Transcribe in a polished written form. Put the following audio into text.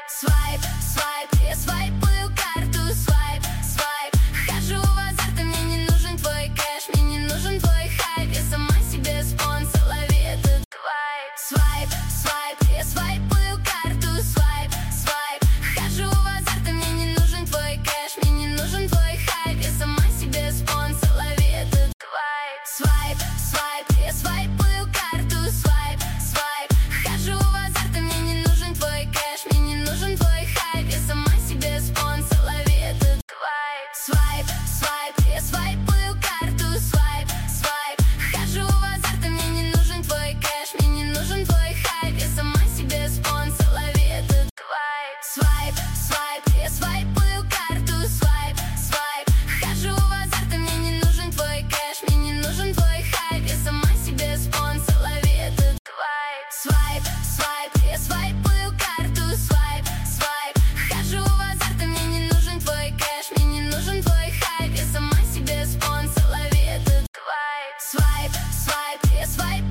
Свайп, свайп, я свайпаю карту. Свайп, свайп, хожу в азарт, и мне не нужен твой кэш, мне не нужен твой хайп. Я сама себе спонсор, лови этот вайп. Свайп, свайп, я свайпаю карту. Свайп, свайп, хожу в азарт, и мне не нужен твой кэш, мне не нужен твой хайп. Я сама себе спонсор, лови этот вайп. Свайп, свайп, я свайпаю карту. Свайп, свайп, хожу в азарт, и мне не нужен твой кэш, мне не нужен твой хайп. Я сама себе спонсор, лови этот вайп. Свайп, свайп, я свайпаю карту. Свайп, свайп, хожу в азарт, и мне не нужен твой кэш, мне не нужен твой хайп. Я сама себе спонсор, лови этот вайп. Свайп, свайп, я свайпаю карту. Свайп, свайп, хожу в азарт, и мне не нужен твой кэш, мне не нужен твой хайп. Я сама себе спонсор, лови этот вайп. Свайп, свайп, я свайпаю карту. Свайп, свайп, хожу в азарт, и мне не нужен твой кэш, мне не нужен твой хайп. Я сама себе спонсор, лови этот вайп. Свайп, свайп, я свайпаю